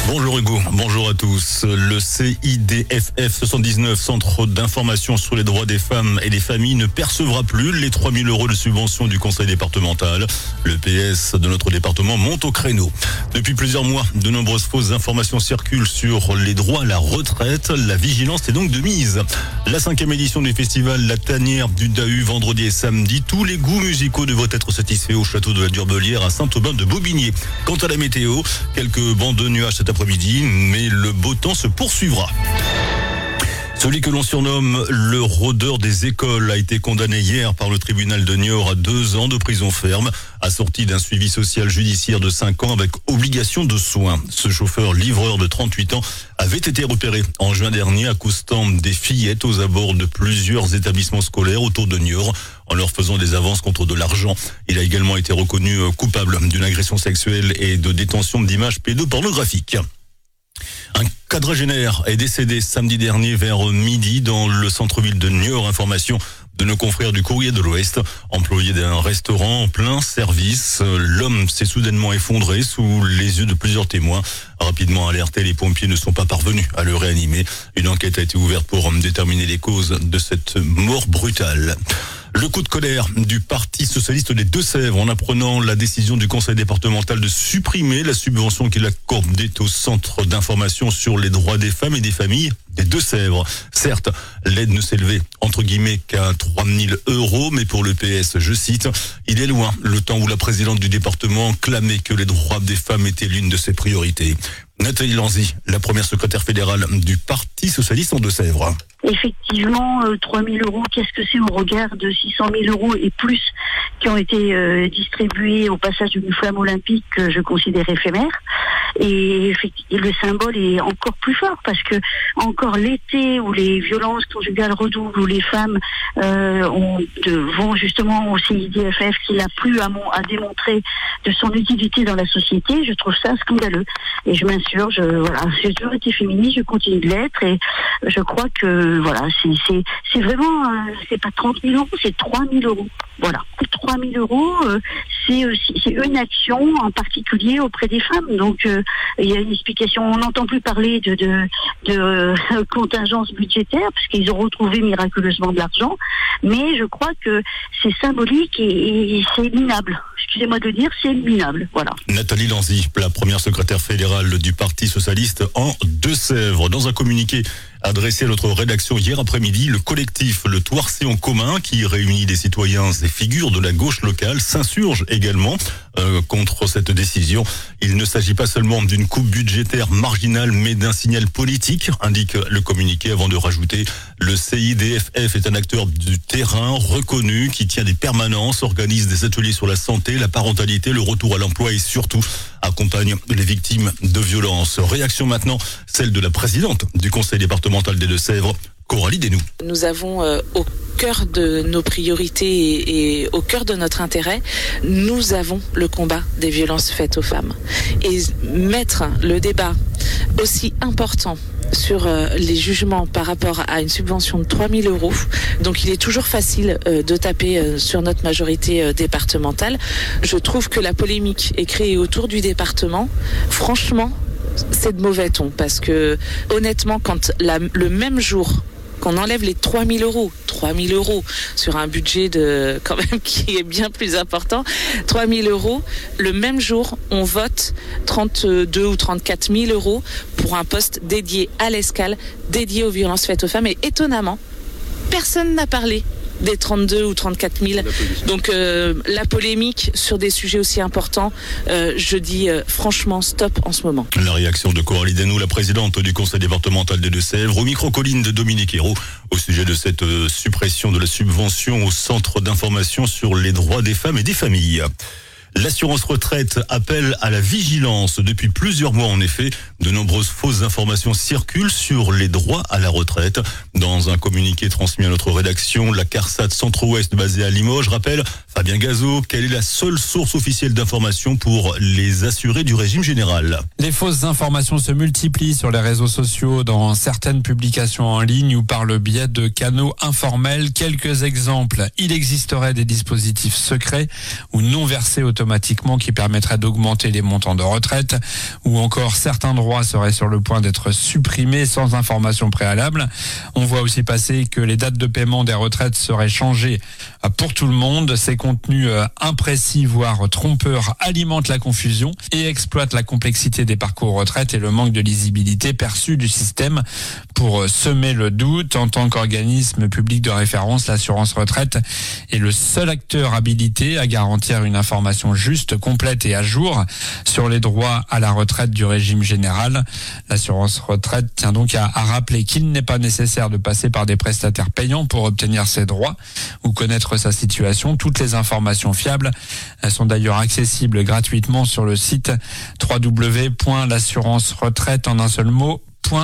Bonjour Hugo, bonjour à tous. Le CIDFF 79, Centre d'information sur les droits des femmes et des familles, ne percevra plus les 3 000 € de subvention du conseil départemental. Le PS de notre département monte au créneau. Depuis plusieurs mois, de nombreuses fausses informations circulent sur les droits à la retraite. La vigilance est donc de mise. La 5e édition du festival La Tanière du Dahu, vendredi et samedi. Tous les goûts musicaux devraient être satisfaits au château de la Durbelière à Saint-Aubin de Bobigné. Quant à la météo, quelques bancs de nuages cet après-midi, mais le beau temps se poursuivra. Celui que l'on surnomme le rôdeur des écoles a été condamné hier par le tribunal de Niort à 2 ans de prison ferme, assorti d'un suivi social judiciaire de 5 ans avec obligation de soins. Ce chauffeur-livreur de 38 ans avait été repéré en juin dernier accostant des fillettes aux abords de plusieurs établissements scolaires autour de Niort en leur faisant des avances contre de l'argent. Il a également été reconnu coupable d'une agression sexuelle et de détention d'images pédopornographiques. Un quadragénaire est décédé samedi dernier vers midi dans le centre-ville de Niort. Information de nos confrères du Courrier de l'Ouest. Employé d'un restaurant en plein service, l'homme s'est soudainement effondré sous les yeux de plusieurs témoins. Rapidement alertés, les pompiers ne sont pas parvenus à le réanimer. Une enquête a été ouverte pour déterminer les causes de cette mort brutale. Le coup de colère du Parti socialiste des Deux-Sèvres en apprenant la décision du conseil départemental de supprimer la subvention qu'il accordait au centre d'information sur les droits des femmes et des familles des Deux-Sèvres. Certes, l'aide ne s'élevait entre guillemets qu'à 3 000 €, mais pour le PS, je cite, il est loin le temps où la présidente du département clamait que les droits des femmes étaient l'une de ses priorités. Nathalie Lanzy, la première secrétaire fédérale du Parti socialiste en Deux-Sèvres. Effectivement, 3 000 €, qu'est-ce que c'est au regard de 600 000 € et plus qui ont été distribués au passage d'une flamme olympique que je considère éphémère. Et le symbole est encore plus fort parce que encore l'été où les violences conjugales redoublent, où les femmes vont justement au CIDFF qui n'a plus à démontrer de son utilité dans la société, je trouve ça scandaleux. Et je m'insurge, j'ai toujours été féministe, je continue de l'être et je crois que c'est vraiment, c'est pas 30 000 €, c'est 3 000 €. Voilà, 3 000 €, c'est une action en particulier auprès des femmes. Donc il y a une explication. On n'entend plus parler de contingence budgétaire parce qu'ils ont retrouvé miraculeusement de l'argent. Mais je crois que c'est symbolique et c'est minable. Excusez-moi de le dire, c'est minable. Voilà. Nathalie Lanzy, la première secrétaire fédérale du Parti socialiste en Deux-Sèvres. Dans un communiqué adressé à notre rédaction hier après-midi, le collectif Le Toircé en commun, qui réunit des citoyens et figures de la gauche locale, s'insurge également contre cette décision. Il ne s'agit pas seulement d'une coupe budgétaire marginale, mais d'un signal politique, indique le communiqué, avant de rajouter: le CIDFF est un acteur du terrain reconnu qui tient des permanences, organise des ateliers sur la santé, la parentalité, le retour à l'emploi et surtout accompagne les victimes de violences. Réaction maintenant, celle de la présidente du conseil départemental des Deux-Sèvres, Coralie Desnoux. Nous avons au cœur de nos priorités et au cœur de notre intérêt, nous avons le combat des violences faites aux femmes. Et mettre le débat aussi important sur les jugements par rapport à une subvention de 3 000 €. Donc il est toujours facile de taper sur notre majorité départementale. Je trouve que la polémique est créée autour du département. Franchement, c'est de mauvais ton parce que honnêtement, quand le même jour qu'on enlève les 3 000 € sur un budget quand même qui est bien plus important, 3 000 €, le même jour, on vote 32 ou 34 000 € pour un poste dédié à l'Escale, dédié aux violences faites aux femmes. Et étonnamment, personne n'a parlé des 32 ou 34 000. Donc la polémique sur des sujets aussi importants, je dis franchement stop en ce moment. La réaction de Coralie Desnoux, la présidente du conseil départemental des Deux-Sèvres, au micro-colline de Dominique Hérault, au sujet de cette suppression de la subvention au centre d'information sur les droits des femmes et des familles. L'assurance retraite appelle à la vigilance. Depuis plusieurs mois, en effet, de nombreuses fausses informations circulent sur les droits à la retraite. Dans un communiqué transmis à notre rédaction, la CARSAT Centre-Ouest basée à Limoges rappelle, Fabien Gazot, quelle est la seule source officielle d'information pour les assurés du régime général. Les fausses informations se multiplient sur les réseaux sociaux, dans certaines publications en ligne ou par le biais de canaux informels. Quelques exemples: il existerait des dispositifs secrets ou non versés automatiquement automatiquement qui permettrait d'augmenter les montants de retraite, ou encore certains droits seraient sur le point d'être supprimés sans information préalable. On voit aussi passer que les dates de paiement des retraites seraient changées pour tout le monde. Ces contenus imprécis, voire trompeurs, alimentent la confusion et exploitent la complexité des parcours retraite et le manque de lisibilité perçu du système. Pour semer le doute, en tant qu'organisme public de référence, l'assurance retraite est le seul acteur habilité à garantir une information juste, complète et à jour sur les droits à la retraite du régime général. L'assurance retraite tient donc à rappeler qu'il n'est pas nécessaire de passer par des prestataires payants pour obtenir ses droits ou connaître sa situation. Toutes les informations fiables sont d'ailleurs accessibles gratuitement sur le site www.l'assurance-retraite en un seul mot.fr.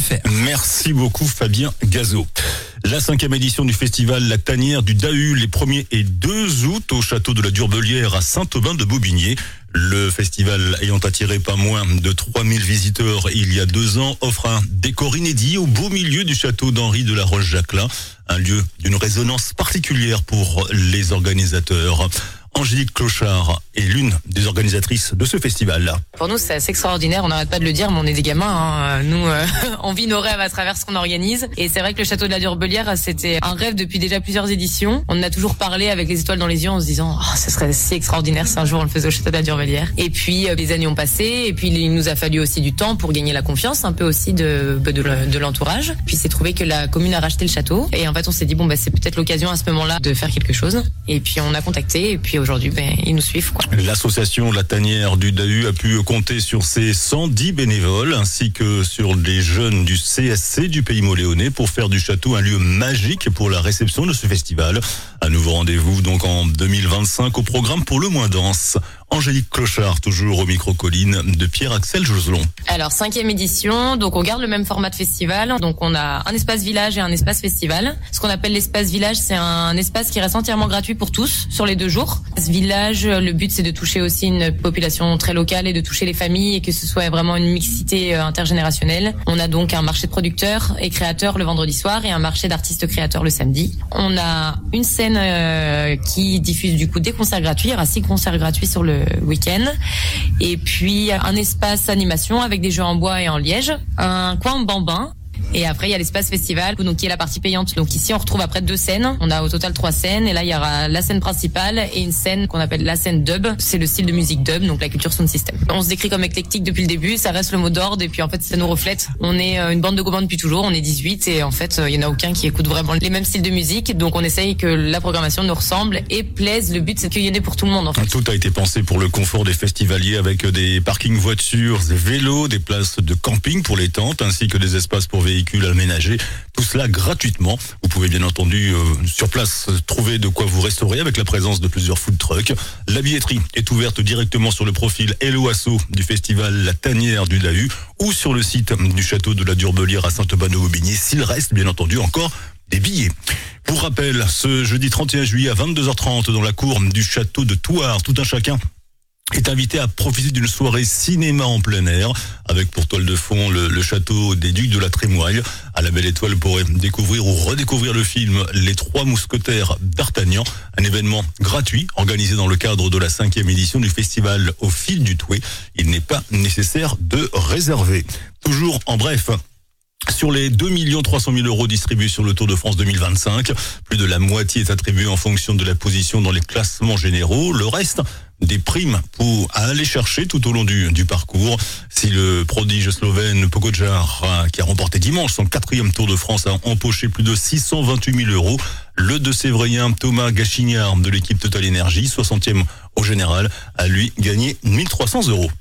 Merci beaucoup Fabien Gazot. La 5e édition du festival La Tanière du Dahu, les 1er et 2 août au château de la Durbelière à Saint-Aubin-de-Bobigné. Le festival ayant attiré pas moins de 3000 visiteurs il y a 2 ans offre un décor inédit au beau milieu du château d'Henri de la Roche-Jacquelin, un lieu d'une résonance particulière pour les organisateurs. Angélique Clochard est l'une des organisatrices de ce festival. Pour nous, c'est assez extraordinaire. On n'arrête pas de le dire, mais on est des gamins. Nous, on vit nos rêves à travers ce qu'on organise. Et c'est vrai que le château de la Durbelière, c'était un rêve depuis déjà plusieurs éditions. On en a toujours parlé avec les étoiles dans les yeux en se disant ce serait si extraordinaire si un jour on le faisait au château de la Durbelière. Et puis, les années ont passé. Et puis, il nous a fallu aussi du temps pour gagner la confiance, un peu aussi de l'entourage. Puis, c'est trouvé que la commune a racheté le château. Et en fait, on s'est dit, c'est peut-être l'occasion à ce moment-là de faire quelque chose. Et puis, on a contacté. Et puis, aujourd'hui, ils nous suivent, quoi. L'association La Tanière du Dahu a pu compter sur ses 110 bénévoles ainsi que sur les jeunes du CSC du Pays Moléonais pour faire du château un lieu magique pour la réception de ce festival. Un nouveau rendez-vous donc en 2025 au programme pour le moins dense. Angélique Clochard, toujours au micro-colline de Pierre-Axel Joselon. Alors, 5e édition, donc on garde le même format de festival. Donc on a un espace village et un espace festival. Ce qu'on appelle l'espace village, c'est un espace qui reste entièrement gratuit pour tous sur les 2 jours. Ce village, le but c'est de toucher aussi une population très locale et de toucher les familles et que ce soit vraiment une mixité intergénérationnelle. On a donc un marché de producteurs et créateurs le vendredi soir et un marché d'artistes créateurs le samedi. On a une scène qui diffuse du coup des concerts gratuits. Il y aura 6 concerts gratuits sur le week-end. Et puis un espace animation avec des jeux en bois et en liège. Un coin bambin. Et après, il y a l'espace festival, donc qui est la partie payante. Donc ici, on retrouve après 2 scènes. On a au total 3 scènes. Et là, il y aura la scène principale et une scène qu'on appelle la scène dub. C'est le style de musique dub, donc la culture sound system. On se décrit comme éclectique depuis le début. Ça reste le mot d'ordre. Et puis, en fait, ça nous reflète. On est une bande de copains depuis toujours. On est 18. Et en fait, il y en a aucun qui écoute vraiment les mêmes styles de musique. Donc, on essaye que la programmation nous ressemble et plaise. Le but, c'est qu'il y en ait pour tout le monde, en fait. Tout a été pensé pour le confort des festivaliers avec des parkings voitures, des vélos, des places de camping pour les tentes, ainsi que des espaces pour véhicules aménagés. Tout cela gratuitement. Vous pouvez bien entendu sur place trouver de quoi vous restaurer avec la présence de plusieurs food trucks. La billetterie est ouverte directement sur le profil Hello Asso du festival La Tanière du Dahu ou sur le site du château de la Durbelière à Saint-Aubin-de-Bobigné s'il reste bien entendu encore des billets. Pour rappel, ce jeudi 31 juillet à 22h30 dans la cour du château de Thouars, tout un chacun est invité à profiter d'une soirée cinéma en plein air avec pour toile de fond le château des Ducs de la Trémoille. À la Belle Étoile, pourrait découvrir ou redécouvrir le film Les 3 Mousquetaires d'Artagnan, un événement gratuit organisé dans le cadre de la 5e édition du festival Au Fil du Touet. Il n'est pas nécessaire de réserver. Toujours en bref, sur les 2 300 000 euros distribués sur le Tour de France 2025, plus de la moitié est attribuée en fonction de la position dans les classements généraux. Le reste, des primes à aller chercher tout au long du parcours. Si le prodige slovène Pogačar, qui a remporté dimanche son 4e Tour de France, a empoché plus de 628 000 euros, le de Sévrien Thomas Gachignard de l'équipe Total Energy, 60e au général, a lui gagné 1 300 euros.